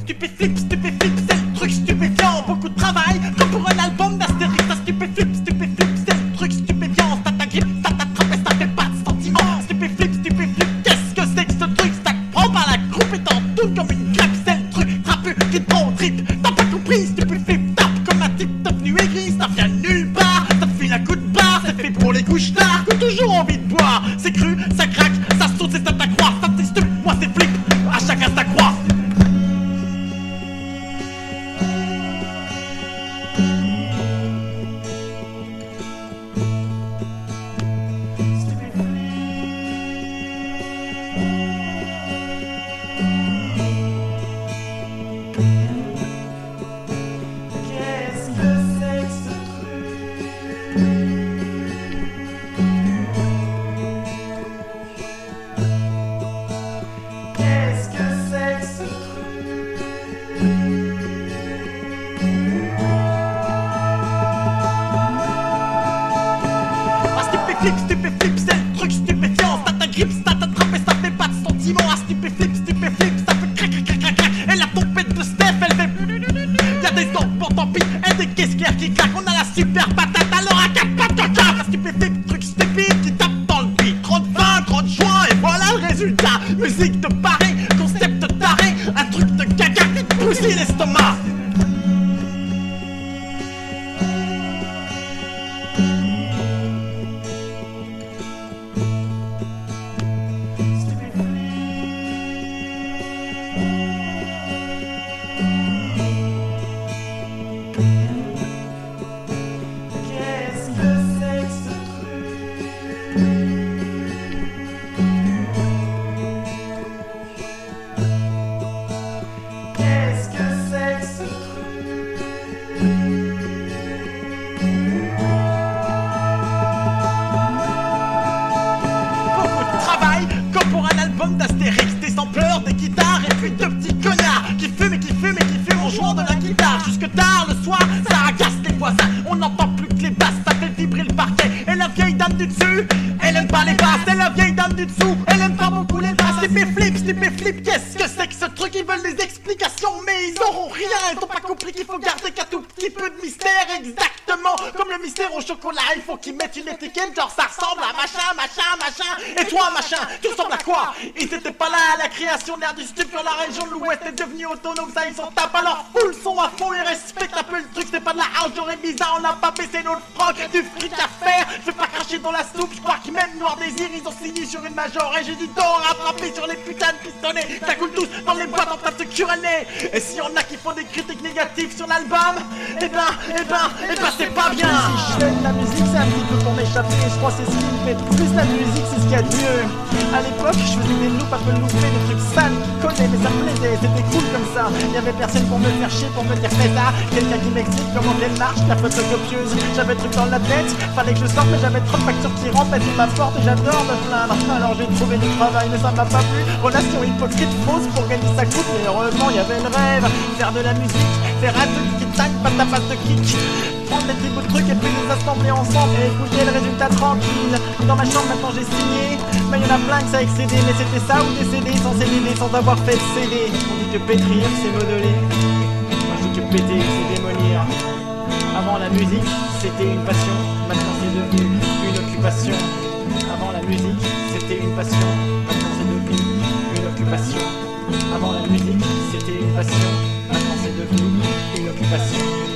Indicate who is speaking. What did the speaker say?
Speaker 1: Stupéflip, stupéflip, c'est le truc stupéfiant. Beaucoup de travail, comme pour un album d'Astérix. Ça stupéflip, stupéflip, c'est le truc stupéfiant. Ça t'agrippe, ça t'attrape et ça fait pas de sentiment. Stupéflip, stupéflip, qu'est-ce que c'est que ce truc? Ça te prend par la croupe et t'entoure comme une claque. C'est le truc trapu qui te prend au trip. T'as pas compris, stupéflip, tape comme un type devenu aigri. Ça vient nulle part, ça te file un coup de barre. C'est fait pour les couches tard, qui ont toujours envie de boire. C'est cru, ça craque, ça saute, c'est ça t'accroît. Ça c'est stup, moi c'est flip, à chacun sa croix. Stupéflip, c'est le truc stupéfiant. Ça t'agrippe, ça t'attrape et ça fait pas de sentiment. Ah, stupéflip, stupéflip, ça fait crac, crac, crac, crac. Et la trompette de Steph, elle fait. Y'a des enfants, tant pis, et des caissières qui claquent. On a la super patate, alors à 4 pattes de cave. Stupéflip, truc stupide qui tape dans le beat. Trop de vin, trop de joint, et voilà le résultat. Musique de Paris, concept taré. Un truc de caca qui te bousille l'estomac. D'Astérix, des sampleurs, des guitares et puis deux petits connards qui fument et qui fument et qui fument en jouant de la guitare. Jusque tard le soir, ça agace les voisins. On n'entend plus que les basses, ça fait vibrer le parquet. Et la vieille dame du dessus, elle aime pas les basses. Et la vieille dame du dessous, elle aime pas beaucoup les basses. Stupéflip, qu'est-ce que c'est que ce truc? Ils veulent des explications mais ils auront rien. Ils n'ont pas compris qu'il faut garder qu'un tout petit peu de mystère. Exactement comme le mystère au chocolat. Il faut qu'ils mettent une étiquette genre ça ressemble à machin, machin, machin. Et toi machin, tu ressembles à quoi? Ils étaient pas là à la création de l'air du stup. Sur la région de l'Ouest est devenue autonome. Ça ils s'en tapent alors full son à fond. Ils respectent un peu le truc. C'est pas de la house, j'aurais bizarre. On n'a pas baissé notre froc. Du fric à faire. Je vais pas cracher dans la soupe. Je crois que même Noir Désir ils ont signé sur une major. Et j'ai du temps à frapper sur les putains de pistonnets. Ça coule tous dans les boîtes en train de se curer. Et si y'en a qui font des critiques négatives sur l'album, eh ben c'est pas bien.
Speaker 2: Si je fais de la musique c'est un petit peu pour m'échapper. Je crois que c'est ce qui me fait plus la musique, c'est ce qu'il y a de mieux. À l'époque je faisais des loops un peu loupés, des trucs sales qui collaient, mais ça me plaisait, c'était cool comme ça. Y'avait personne pour me faire chier, pour me dire fais ça. Quelqu'un qui m'explique comment elle marche, la photocopieuse. J'avais le truc dans la tête, fallait que je sorte, mais j'avais trop de factures qui rentrent, elles ma porte et j'adore me plaindre. Alors j'ai trouvé du travail, mais ça m'a pas plu. Relation hypocrite, fausse pour gagner sa coupe, mais heureusement y'avait le rêve. Faire de la musique, faire un truc qui tac, pas ta face de kick. Prendre des petits bouts de trucs et puis les assembler ensemble et écouter le résultat tranquille. Dans ma chambre maintenant j'ai signé, mais y'en a plein que ça a excédé. Mais c'était ça ou des CD sans CDD, sans avoir fait de CD. On dit que pétrir c'est modeler, moi je dis que péter c'est démolir. Avant la musique c'était une passion, maintenant c'est devenu une occupation. Avant la musique c'était une passion, maintenant c'est devenu une occupation. Avant la musique c'était une passion, maintenant c'est devenu une occupation.